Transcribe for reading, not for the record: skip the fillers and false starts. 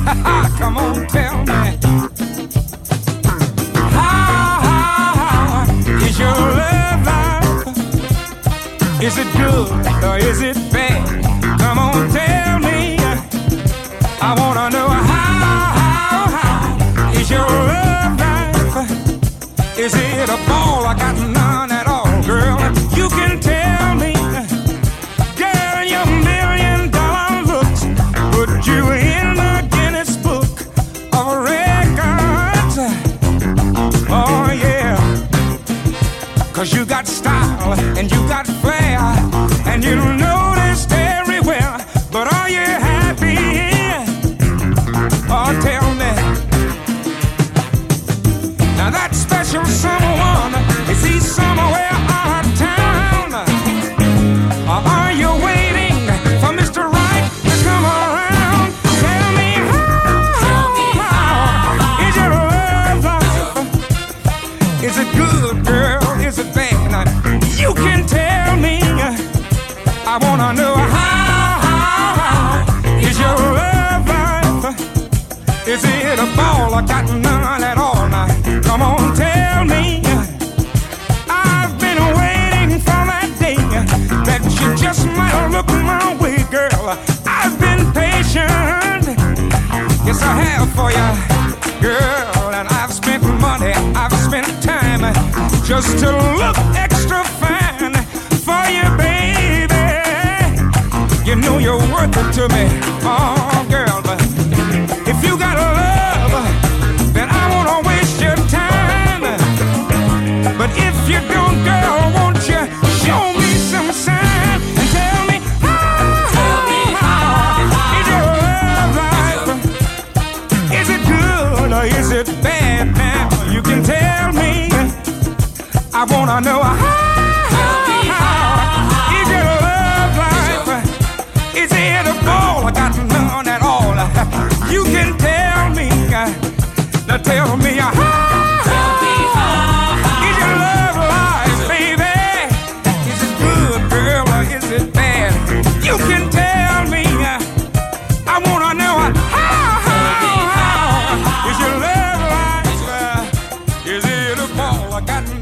Come on, tell me. How is your love life? Is it good or is it bad? Come on, tell me. I wanna know how is your love life? Is it a ball? I got none at all, girl. You can tell me. Girl, your $1,000,000 looks put you in the Guinness Book of Records. Oh yeah, 'cause you got style and you got flair, and you noticed everywhere. But are you happy? Oh, tell me. Now that special someone, is he somewhere out of town? Or are you waiting for Mr. Right to come around? Tell me how is your love life? Is it good, girl? Is it bad? You can tell me. I wanna know how is your love life? Is it a ball? I got none at all. Now, come on, tell me. I've been waiting for that day that you just might look my way, girl. I've been patient. Yes, I have for you, girl. And I've spent money, I've spent time just to look extra fine for you, baby. You know you're worth it to me, oh girl. But if you got love, then I won't waste your time. But if you don't, girl, won't you show me some sign and tell me how is your love life? Is it good or is it bad? Now you can tell me. I wanna know how is your love life? Is it a ball? I got none at all. You can tell me. Now tell me how is your love life, baby? Is it good, girl, or is it bad? You can tell me. I wanna know how is your love life? Is it a ball? I got